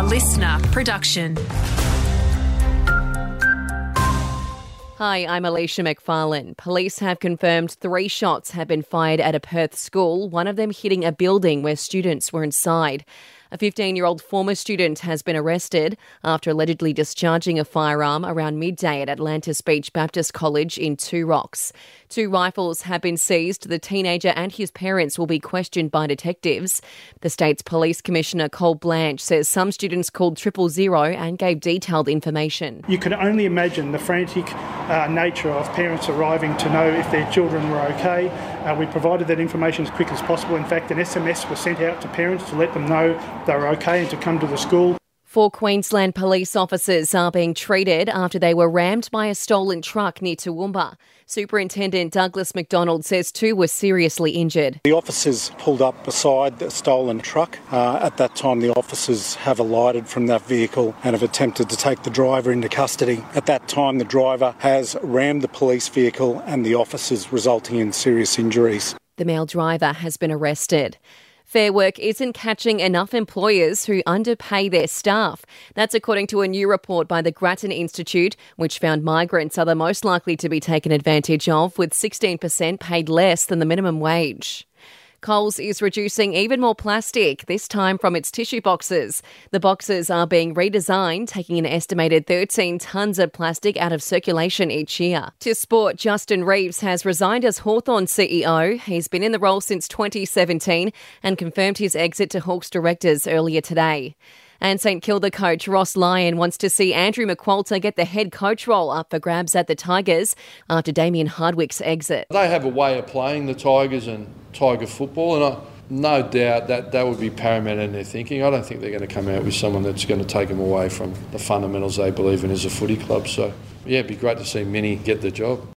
listener production. Hi, I'm Alicia McFarlane. Police have confirmed 3 shots have been fired at a Perth school, one of them hitting a building where students were inside. A 15-year-old former student has been arrested after allegedly discharging a firearm around midday at Atlantis Beach Baptist College in Two Rocks. 2 rifles have been seized. The teenager and his parents will be questioned by detectives. The state's police commissioner, Cole Blanche, says some students called 000 and gave detailed information. You can only imagine the frantic nature of parents arriving to know if their children were okay. We provided that information as quick as possible. In fact, an SMS was sent out to parents to let them know they were okay and to come to the school. 4 Queensland police officers are being treated after they were rammed by a stolen truck near Toowoomba. Superintendent Douglas McDonald says 2 were seriously injured. The officers pulled up beside the stolen truck. At that time, the officers have alighted from that vehicle and have attempted to take the driver into custody. At that time, the driver has rammed the police vehicle and the officers, resulting in serious injuries. The male driver has been arrested. Fair Work isn't catching enough employers who underpay their staff. That's according to a new report by the Grattan Institute, which found migrants are the most likely to be taken advantage of, with 16% paid less than the minimum wage. Coles is reducing even more plastic, this time from its tissue boxes. The boxes are being redesigned, taking an estimated 13 tonnes of plastic out of circulation each year. To sport, Justin Reeves has resigned as Hawthorn CEO. He's been in the role since 2017 and confirmed his exit to Hawks directors earlier today. And St Kilda coach Ross Lyon wants to see Andrew McQualter get the head coach role up for grabs at the Tigers after Damien Hardwick's exit. They have a way of playing the Tigers and Tiger football, and no doubt that would be paramount in their thinking. I don't think they're going to come out with someone that's going to take them away from the fundamentals they believe in as a footy club. So, yeah, it'd be great to see Minnie get the job.